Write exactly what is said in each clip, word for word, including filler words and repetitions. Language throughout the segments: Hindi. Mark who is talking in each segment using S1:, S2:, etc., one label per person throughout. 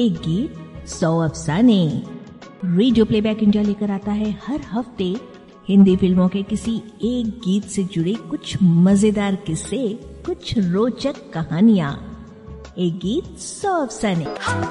S1: एक गीत सौ अफसाने। रेडियो प्लेबैक इंडिया लेकर आता है हर हफ्ते हिंदी फिल्मों के किसी एक गीत से जुड़े कुछ मजेदार किस्से, कुछ रोचक कहानियां। एक गीत सौ अफसाने।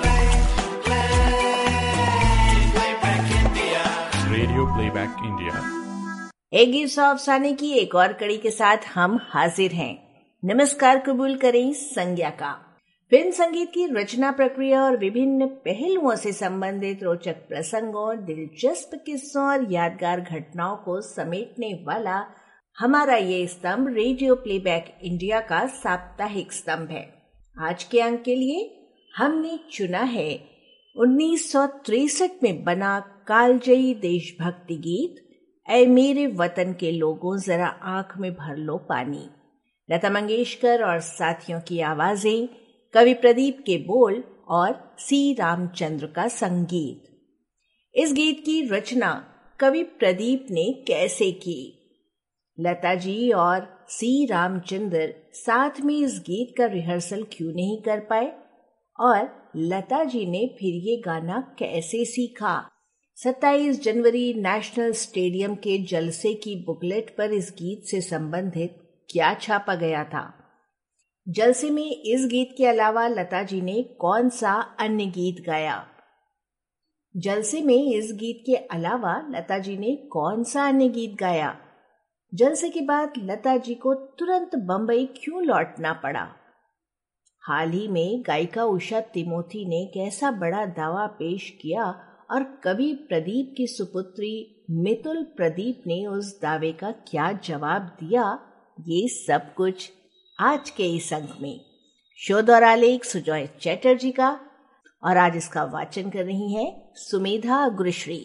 S2: Radio playback India.
S1: एक गीत सौ अफसाने की एक और कड़ी के साथ हम हाजिर हैं। नमस्कार कबूल करें संज्ञा का। फिल्म संगीत की रचना प्रक्रिया और विभिन्न पहलुओं से संबंधित रोचक प्रसंगों, दिलचस्प किस्सों और यादगार घटनाओं को समेटने वाला हमारा ये स्तंभ रेडियो प्लेबैक इंडिया का साप्ताहिक स्तंभ है। आज के अंक के लिए हमने चुना है उन्नीस सौ तिरसठ में बना कालजयी देशभक्ति गीत ऐ मेरे वतन के लोगों जरा आंख में भर लो पानी। लता मंगेशकर और साथियों की आवाजें, कवि प्रदीप के बोल और सी रामचंद्र का संगीत। इस गीत की रचना कवि प्रदीप ने कैसे की? लता जी और सी रामचंद्र साथ में इस गीत का रिहर्सल क्यों नहीं कर पाए? और लता जी ने फिर ये गाना कैसे सीखा? सत्ताईस जनवरी नेशनल स्टेडियम के जलसे की बुकलेट पर इस गीत से संबंधित क्या छापा गया था? जलसे में इस गीत के अलावा लता जी ने कौन सा अन्य गीत गाया? जलसे में इस गीत के अलावा लता जी ने कौन सा अन्य गीत गाया? जलसे के बाद लता जी को तुरंत बंबई क्यों लौटना पड़ा? हाल ही में गायिका उषा तिमोथी ने कैसा बड़ा दावा पेश किया और कवि प्रदीप की सुपुत्री मितुल प्रदीप ने उस दावे का क्या जवाब दिया? ये सब कुछ आज के इस अंक में। शोध और आलेख सुजॉय चैटर्जी का, और आज इसका वाचन कर रही हैं सुमेधा अग्रश्री।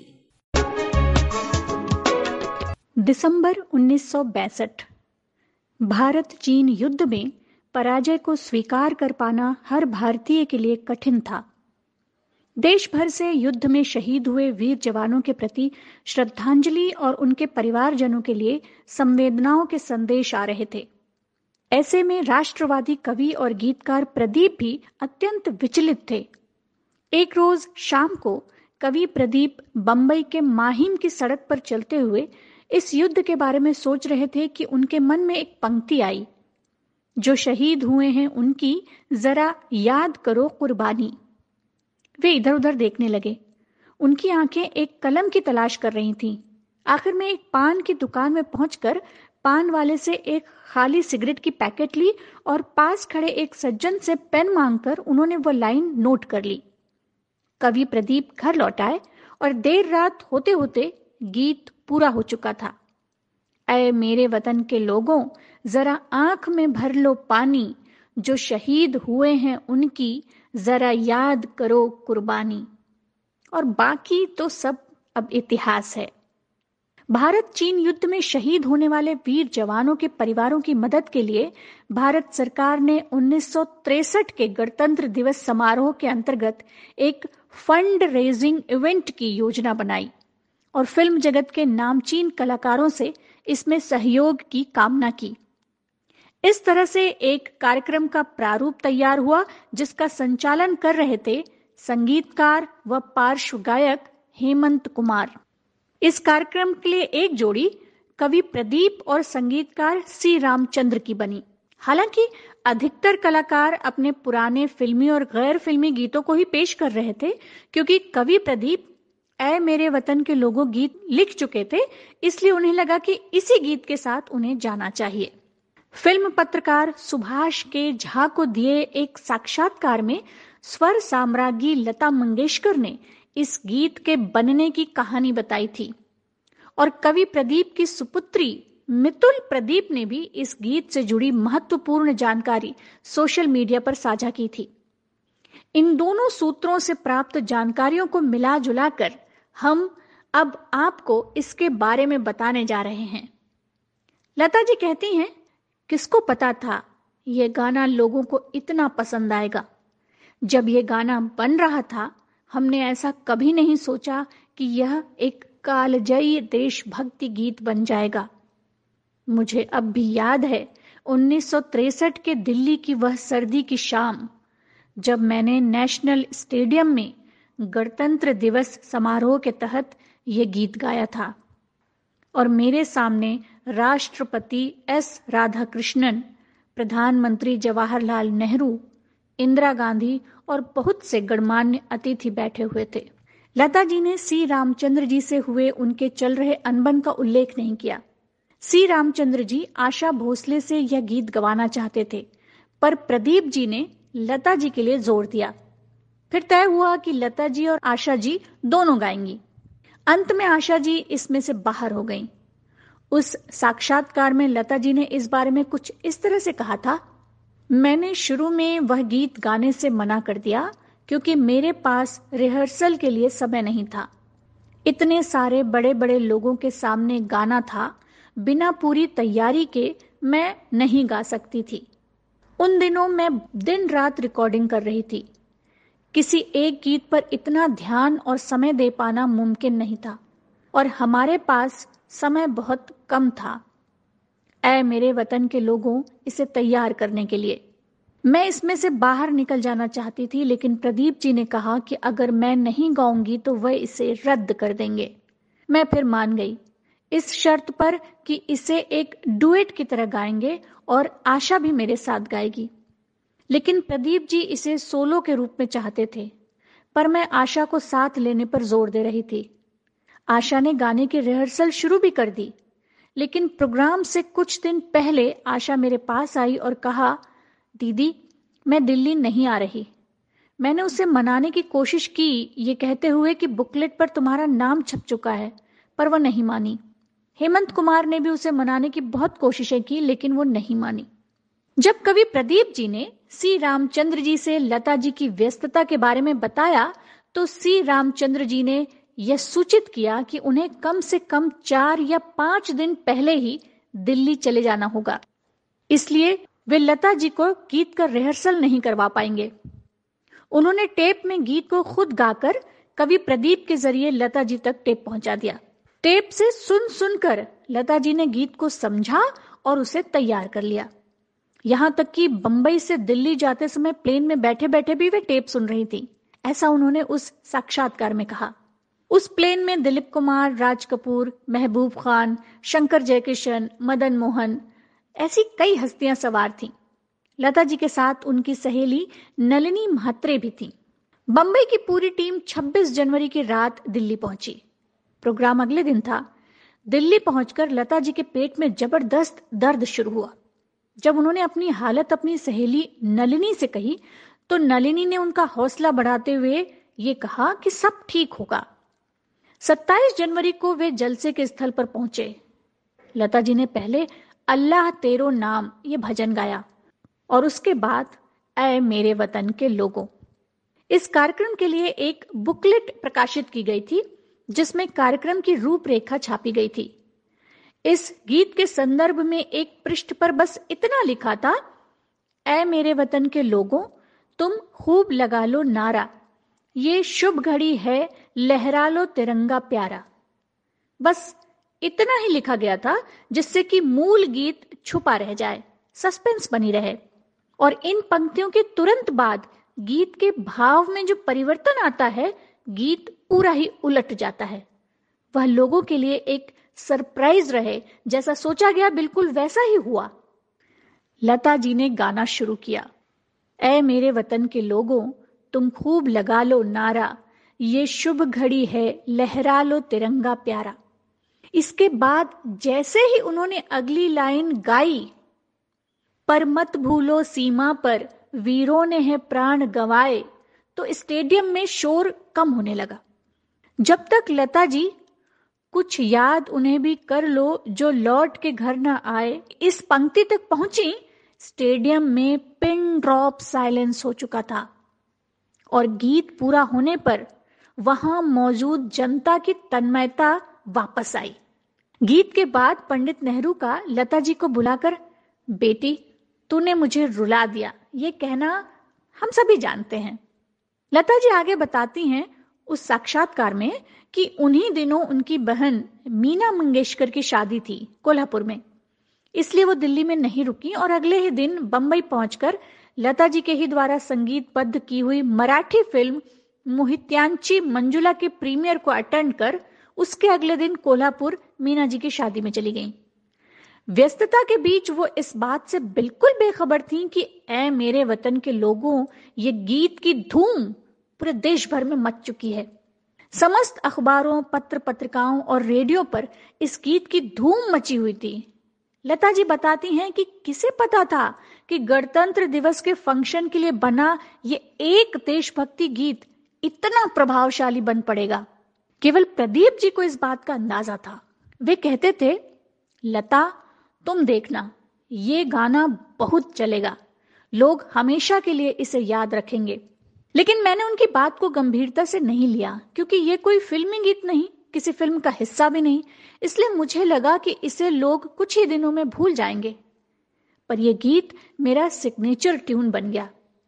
S3: दिसंबर उन्नीस सौ बासठ। भारत चीन युद्ध में पराजय को स्वीकार कर पाना हर भारतीय के लिए कठिन था। देश भर से युद्ध में शहीद हुए वीर जवानों के प्रति श्रद्धांजलि और उनके परिवारजनों के लिए संवेदनाओं के संदेश आ रहे थे। ऐसे में राष्ट्रवादी कवि और गीतकार प्रदीप भी अत्यंत विचलित थे। एक रोज शाम को कवि प्रदीप बंबई के माहिम की सड़क पर चलते हुए इस युद्ध के बारे में सोच रहे थे कि उनके मन में एक पंक्ति आई, जो शहीद हुए हैं उनकी जरा याद करो कुर्बानी। वे इधर उधर देखने लगे। उनकी आंखें एक कलम की तलाश कर रही थीं। आखिर में एक पान की दुकान में पहुंचकर पान वाले से एक खाली सिगरेट की पैकेट ली और पास खड़े एक सज्जन से पेन मांगकर उन्होंने वो लाइन नोट कर ली। कवि प्रदीप घर लौट आए और देर रात होते होते गीत पूरा हो चुका था। ऐ मेरे वतन के लोगों जरा आंख में भर लो पानी, जो शहीद हुए हैं उनकी जरा याद करो कुर्बानी। और बाकी तो सब अब इतिहास है। भारत चीन युद्ध में शहीद होने वाले वीर जवानों के परिवारों की मदद के लिए भारत सरकार ने उन्नीस सौ तिरसठ के गणतंत्र दिवस समारोह के अंतर्गत एक फंड रेजिंग इवेंट की योजना बनाई और फिल्म जगत के नामचीन कलाकारों से इसमें सहयोग की कामना की। इस तरह से एक कार्यक्रम का प्रारूप तैयार हुआ, जिसका संचालन कर रहे थे संगीतकार व पार्श्व गायक हेमंत कुमार। इस कार्यक्रम के लिए एक जोड़ी कवि प्रदीप और संगीतकार सी रामचंद्र की बनी। हालांकि अधिकतर कलाकार अपने पुराने फिल्मी और गैर फिल्मी गीतों को ही पेश कर रहे थे, क्योंकि कवि प्रदीप ऐ मेरे वतन के लोगों गीत लिख चुके थे, इसलिए उन्हें लगा कि इसी गीत के साथ उन्हें जाना चाहिए। फिल्म पत्रकार सुभाष के झा को दिए एक साक्षात्कार में स्वर साम्राज्ञी लता मंगेशकर ने इस गीत के बनने की कहानी बताई थी और कवि प्रदीप की सुपुत्री मितुल प्रदीप ने भी इस गीत से जुड़ी महत्वपूर्ण जानकारी सोशल मीडिया पर साझा की थी। इन दोनों सूत्रों से प्राप्त जानकारियों को मिला जुलाकर हम अब आपको इसके बारे में बताने जा रहे हैं। लता जी कहती हैं, किसको पता था यह गाना लोगों को इतना पसंद आएगा। जब यह गाना बन रहा था, हमने ऐसा कभी नहीं सोचा कि यह एक कालजयी देशभक्ति गीत बन जाएगा। मुझे अब भी याद है उन्नीस सौ तिरसठ के दिल्ली की वह सर्दी की शाम, जब मैंने नेशनल स्टेडियम में गणतंत्र दिवस समारोह के तहत ये गीत गाया था और मेरे सामने राष्ट्रपति एस राधाकृष्णन, प्रधानमंत्री जवाहरलाल नेहरू, इंदिरा गांधी और बहुत से गणमान्य अतिथि बैठे हुए थे। लता जी ने सी रामचंद्र जी से हुए उनके चल रहे अनबन का उल्लेख नहीं किया। सी रामचंद्र जी आशा भोसले से यह गीत गवाना चाहते थे, पर प्रदीप जी ने लता जी के लिए जोर दिया। फिर तय हुआ कि लता जी और आशा जी दोनों गाएंगी। अंत में आशा जी इसमें से बाहर हो गईं। उस साक्षात्कार में लता जी ने इस बारे में कुछ इस तरह से कहा था, मैंने शुरू में वह गीत गाने से मना कर दिया क्योंकि मेरे पास रिहर्सल के लिए समय नहीं था। इतने सारे बड़े बड़े लोगों के सामने गाना था, बिना पूरी तैयारी के मैं नहीं गा सकती थी। उन दिनों मैं दिन रात रिकॉर्डिंग कर रही थी। किसी एक गीत पर इतना ध्यान और समय दे पाना मुमकिन नहीं था और हमारे पास समय बहुत कम था। ऐ मेरे वतन के लोगों, इसे तैयार करने के लिए मैं इसमें से बाहर निकल जाना चाहती थी, लेकिन प्रदीप जी ने कहा कि अगर मैं नहीं गाऊंगी तो वह इसे रद्द कर देंगे। मैं फिर मान गई, इस शर्त पर कि इसे एक डुएट की तरह गाएंगे और आशा भी मेरे साथ गाएगी। लेकिन प्रदीप जी इसे सोलो के रूप में चाहते थे, पर मैं आशा को साथ लेने पर जोर दे रही थी। आशा ने गाने की रिहर्सल शुरू भी कर दी, लेकिन प्रोग्राम से कुछ दिन पहले आशा मेरे पास आई और कहा, दीदी मैं दिल्ली नहीं आ रही। मैंने उसे मनाने की कोशिश की, ये कहते हुए कि बुकलेट पर तुम्हारा नाम छप चुका है, पर वह नहीं मानी। हेमंत कुमार ने भी उसे मनाने की बहुत कोशिशें की, लेकिन वो नहीं मानी। जब कवि प्रदीप जी ने सी रामचंद्र जी से लता जी की व्यस्तता के बारे में बताया, तो सी रामचंद्र जी ने यह सूचित किया कि उन्हें कम से कम चार या पांच दिन पहले ही दिल्ली चले जाना होगा, इसलिए वे लता जी को गीत का रिहर्सल नहीं करवा पाएंगे। उन्होंने टेप में गीत को खुद गाकर कवि प्रदीप के जरिए लता जी तक टेप पहुंचा दिया। टेप से सुन सुनकर लता जी ने गीत को समझा और उसे तैयार कर लिया। यहां तक कि बंबई से दिल्ली जाते समय प्लेन में बैठे बैठे भी वे टेप सुन रही थी, ऐसा उन्होंने उस साक्षात्कार में कहा। उस प्लेन में दिलीप कुमार, राज कपूर, महबूब खान, शंकर जयकिशन, मदन मोहन, ऐसी कई हस्तियां सवार थीं। लता जी के साथ उनकी सहेली नलिनी म्हात्रे भी थीं। बंबई की पूरी टीम छब्बीस जनवरी की रात दिल्ली पहुंची। प्रोग्राम अगले दिन था। दिल्ली पहुंचकर लता जी के पेट में जबरदस्त दर्द शुरू हुआ। जब उन्होंने अपनी हालत अपनी सहेली नलिनी से कही, तो नलिनी ने उनका हौसला बढ़ाते हुए ये कहा कि सब ठीक होगा। सत्ताईस जनवरी को वे जलसे के स्थल पर पहुंचे। लता जी ने पहले अल्लाह तेरो नाम ये भजन गाया और उसके बाद ऐ मेरे वतन के लोगों। इस कार्यक्रम के लिए एक बुकलेट प्रकाशित की गई थी, जिसमें कार्यक्रम की रूपरेखा छापी गई थी। इस गीत के संदर्भ में एक पृष्ठ पर बस इतना लिखा था, ऐ मेरे वतन के लोगों, तुम खूब लगा लो नारा, ये शुभ घड़ी है, लहरा लो तिरंगा प्यारा। बस इतना ही लिखा गया था, जिससे कि मूल गीत छुपा रह जाए, सस्पेंस बनी रहे। और इन पंक्तियों के तुरंत बाद गीत के भाव में जो परिवर्तन आता है, गीत पूरा ही उलट जाता है। वह लोगों के लिए एक सरप्राइज रहे, जैसा सोचा गया बिल्कुल वैसा ही हुआ। लता जी ने गाना शुरू किया, ऐ मेरे वतन के लोगों, तुम खूब लगा लो नारा, ये शुभ घड़ी है, लहरा लो तिरंगा प्यारा। इसके बाद जैसे ही उन्होंने अगली लाइन गाई, पर मत भूलो सीमा पर वीरों ने है प्राण गंवाए, तो स्टेडियम में शोर कम होने लगा। जब तक लता जी कुछ याद उन्हें भी कर लो जो लौट के घर न आए इस पंक्ति तक पहुंची, स्टेडियम में पिन ड्रॉप साइलेंस हो चुका था और गीत पूरा होने पर वहां मौजूद जनता की तन्मयता वापस आई। गीत के बाद पंडित नेहरू का लता जी को बुलाकर, बेटी तूने मुझे रुला दिया, ये कहना हम सभी जानते हैं। लता जी आगे बताती हैं उस साक्षात्कार में कि उन्हीं दिनों उनकी बहन मीना मंगेशकर की शादी थी कोल्हापुर में, इसलिए वो दिल्ली में नहीं रुकी और अगले ही दिन बंबई पहुंचकर लता जी के ही द्वारा संगीतबद्ध की हुई मराठी फिल्म मोहित्यांची मंजुला के प्रीमियर को अटेंड कर उसके अगले दिन कोल्हापुर मीना जी की शादी में चली गईं। व्यस्तता के बीच वो इस बात से बिल्कुल बेखबर थीं कि ऐ मेरे वतन के लोगों, ये गीत की धूम पूरे देश भर में मच चुकी है। समस्त अखबारों, पत्र पत्रिकाओं और रेडियो पर इस गीत की धूम मची हुई थी। लता जी बताती हैं कि किसे पता था कि गणतंत्र दिवस के फंक्शन के लिए बना ये एक देशभक्ति गीत इतना प्रभावशाली बन पड़ेगा। केवल प्रदीप जी को इस बात का अंदाजा था। वे कहते थे, लता तुम देखना, ये गाना बहुत चलेगा, लोग हमेशा के लिए इसे याद रखेंगे। लेकिन मैंने उनकी बात को गंभीरता से नहीं लिया, क्योंकि ये कोई फिल्मी गीत नहीं, किसी फिल्म का हिस्सा भी नहीं। इसलिए मुझे लगा कि इसे लोग कुछ ही दिनों में भूल जाएंगे। पर यह गीत मेरा सिग्नेचर ट्यून बन गया।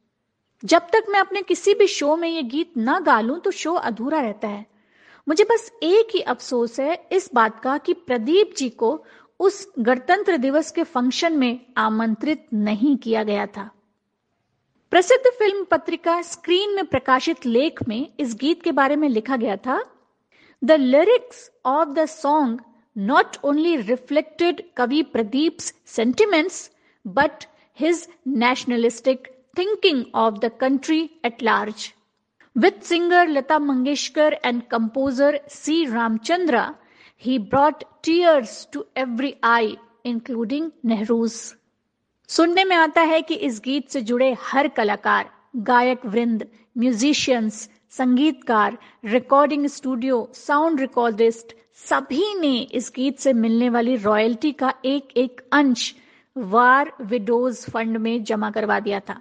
S3: जब तक मैं अपने किसी भी शो में ये गीत ना गा लूं तो शो अधूरा रहता है। मुझे बस एक ही अफसोस है इस बात का कि प्रदीप जी को उस गणतंत्र दिवस के फंक्शन में आमंत्रित नहीं किया गया था। प्रसिद्ध फिल्म पत्रिका स्क्रीन में प्रकाशित लेख में इस गीत के बारे में लिखा गया था, The lyrics of the song not only reflected Kavi Pradeep's sentiments but his nationalistic thinking of the country at large. With singer Lata Mangeshkar and composer C. Ramchandra, he brought tears to every eye, including Nehru's. सुनने में आता है कि इस गीत से जुड़े हर कलाकार, गायक वृंद, म्यूजिशियंस, संगीतकार, रिकॉर्डिंग स्टूडियो, साउंड रिकॉर्डिस्ट, सभी ने इस गीत से मिलने वाली रॉयल्टी का एक एक अंश वार विडोज फंड में जमा करवा दिया था।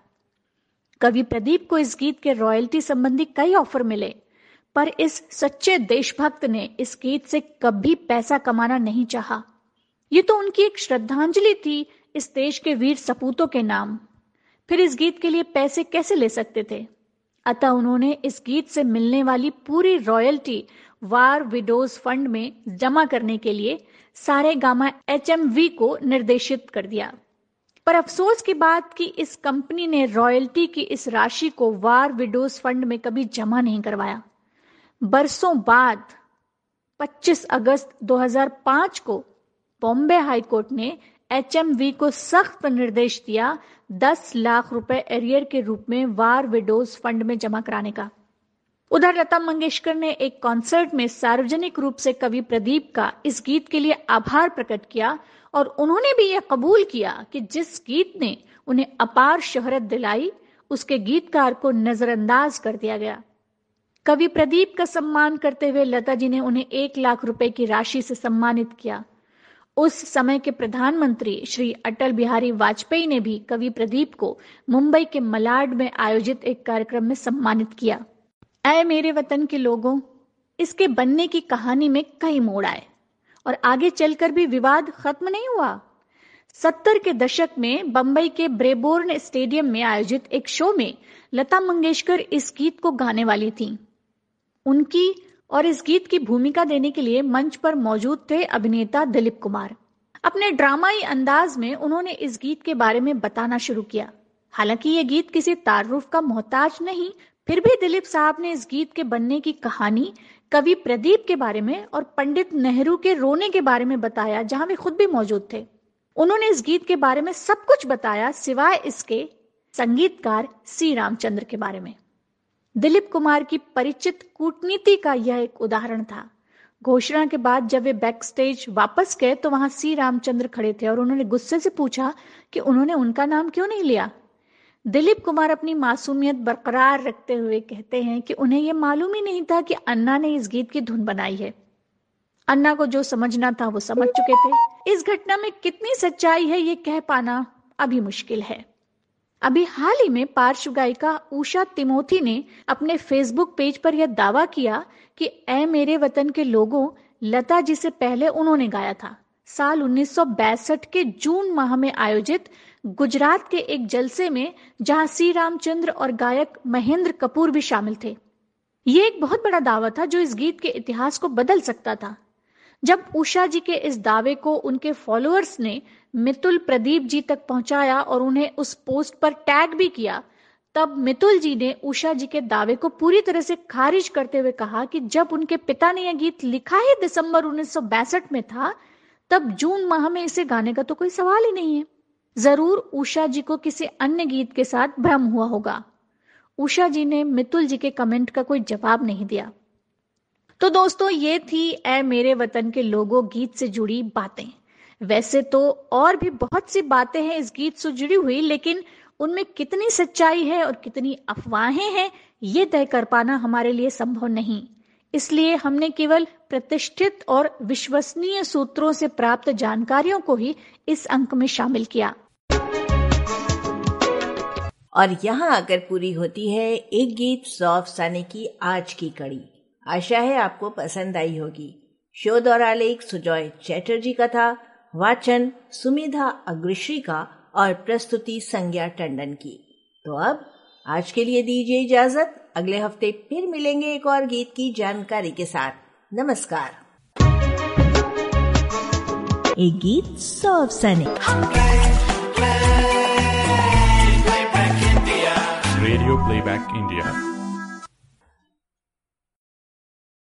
S3: कवि प्रदीप को इस गीत के रॉयल्टी संबंधी कई ऑफर मिले, पर इस सच्चे देशभक्त ने इस गीत से कभी पैसा कमाना नहीं चाहा। ये तो उनकी एक श्रद्धांजलि थी इस देश के वीर सपूतों के नाम। फिर इस गीत के लिए पैसे कैसे ले सकते थे? अतः उन्होंने इस गीत से मिलने वाली पूरी रॉयल्टी वार विडोज फंड में जमा करने के लिए सारे गामा एच एम वी को निर्देशित कर दिया। पर अफसोस की बात कि इस कंपनी ने रॉयल्टी की इस राशि को वार विडोज फंड में कभी जमा नहीं करवाया। बरसों बाद पच्चीस अगस्त दो हज़ार पाँच को बॉम्बे हाईकोर्ट ने एच एम वी को सख्त निर्देश दिया दस लाख रुपए एरियर के रूप में वार विडोज फंड में जमा कराने का। उधर लता मंगेशकर ने एक कॉन्सर्ट में सार्वजनिक रूप से कवि प्रदीप का इस गीत के लिए आभार प्रकट किया और उन्होंने भी यह कबूल किया कि जिस गीत ने उन्हें अपार शोहरत दिलाई, उसके गीतकार को नजरअंदाज कर दिया गया। कवि प्रदीप का सम्मान करते हुए लता जी ने उन्हें एक लाख रुपए की राशि से सम्मानित किया। उस समय के प्रधानमंत्री श्री अटल बिहारी वाजपेयी ने भी कवि प्रदीप को मुंबई के मलाड में आयोजित एक कार्यक्रम में सम्मानित किया। ऐ मेरे वतन के लोगों, इसके बनने की कहानी में कई मोड़ आए और आगे चलकर भी विवाद खत्म नहीं हुआ। सत्तर के दशक में बंबई के ब्रेबोर्न स्टेडियम में आयोजित एक शो में लता मंगेशकर इस गीत को गाने वाली थीं। उनकी और इस गीत की भूमिका देने के लिए मंच पर मौजूद थे अभिनेता दिलीप कुमार। अपने ड्रामाई अंदाज में उन्होंने इस गीत के बारे में बताना शुरू किया। हालांकि ये गीत किसी तारुफ का मोहताज नहीं, फिर भी दिलीप साहब ने इस गीत के बनने की कहानी कवि प्रदीप के बारे में और पंडित नेहरू के रोने के बारे में बताया, जहां वे खुद भी मौजूद थे। उन्होंने इस गीत के बारे में सब कुछ बताया सिवाय इसके संगीतकार सी रामचंद्र के बारे में। दिलीप कुमार की परिचित कूटनीति का यह एक उदाहरण था। घोषणा के बाद जब वे बैक स्टेज वापस गए तो वहां सी रामचंद्र खड़े थे और उन्होंने गुस्से से पूछा कि उन्होंने उनका नाम क्यों नहीं लिया। दिलीप कुमार अपनी मासूमियत बरकरार रखते हुए कहते हैं कि उन्हें यह मालूम ही नहीं था कि अन्ना ने इस गीत की धुन बनाई है। अन्ना को जो समझना था वो समझ चुके थे। इस घटना में कितनी सच्चाई है ये कह पाना अभी मुश्किल है। अभी हाल ही में पार्श्व गायिका उषा तिमोथी ने अपने फेसबुक पेज पर यह दावा किया कि ऐ मेरे वतन के लोगों लता जी से पहले उन्होंने गाया था। साल उन्नीस सौ बासठ के जून माह में आयोजित गुजरात के एक जलसे में, जहां सी रामचंद्र और गायक महेंद्र कपूर भी शामिल थे। ये एक बहुत बड़ा दावा था जो इस गीत के इतिहास को बदल सकता था। जब उषा जी के इस दावे को उनके फॉलोअर्स ने मितुल प्रदीप जी तक पहुंचाया और उन्हें उस पोस्ट पर टैग भी किया, तब मितुल जी ने उषा जी के दावे को पूरी तरह से खारिज करते हुए कहा कि जब उनके पिता ने यह गीत लिखा ही दिसंबर उन्नीस सौ बासठ में था, तब जून माह में इसे गाने का तो कोई सवाल ही नहीं है। जरूर उषा जी को किसी अन्य गीत के साथ भ्रम हुआ होगा। उषा जी ने मितुल जी के कमेंट का कोई जवाब नहीं दिया। तो दोस्तों, ये थी ऐ मेरे वतन के लोगों गीत से जुड़ी बातें। वैसे तो और भी बहुत सी बातें हैं इस गीत से जुड़ी हुई, लेकिन उनमें कितनी सच्चाई है और कितनी अफवाहें हैं, ये तय कर पाना हमारे लिए संभव नहीं। इसलिए हमने केवल प्रतिष्ठित और विश्वसनीय सूत्रों से प्राप्त जानकारियों को ही इस अंक में शामिल किया।
S1: और यहाँ आकर पूरी होती है एक गीत सौ अफसाने की आज की कड़ी। आशा है आपको पसंद आई होगी। शोध और आलेख सुजॉय चैटर्जी का था, वाचन सुमेधा अग्रश्री का और प्रस्तुति संज्ञा टंडन की। तो अब आज के लिए दीजिए इजाजत। अगले हफ्ते फिर मिलेंगे एक और गीत की जानकारी के साथ। नमस्कार। एक गीत सौ अफसाने।
S2: Radio Playback India.